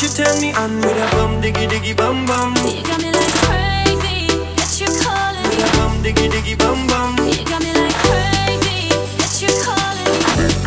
turn me on with a bum diggy diggy bum bum. You got me like crazy, yes you're calling me. With a bum diggy diggy bum bum. You got me like crazy, yes you're calling me.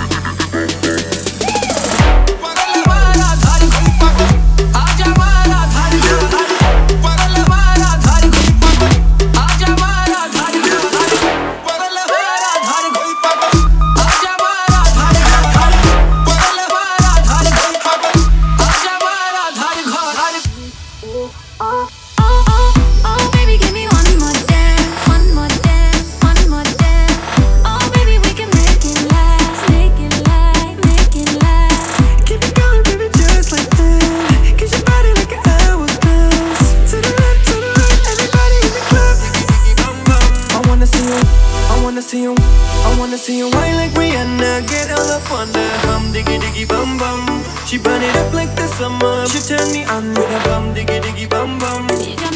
Oh baby, give me one more dance, one more dance, one more dance. Oh baby, we can make it last, make it last, make it last. Keep it going, baby, just like that. Get your body like an hourglass. To the left, to the right, everybody in the club. Diggy diggy bum bum. I wanna see you, I wanna see you, I wanna see you whine like Rihanna. Get all up on the bum diggy diggy bum bum. She burn it up like the summer. She turn me on with a bum diggy diggy bum bum. You got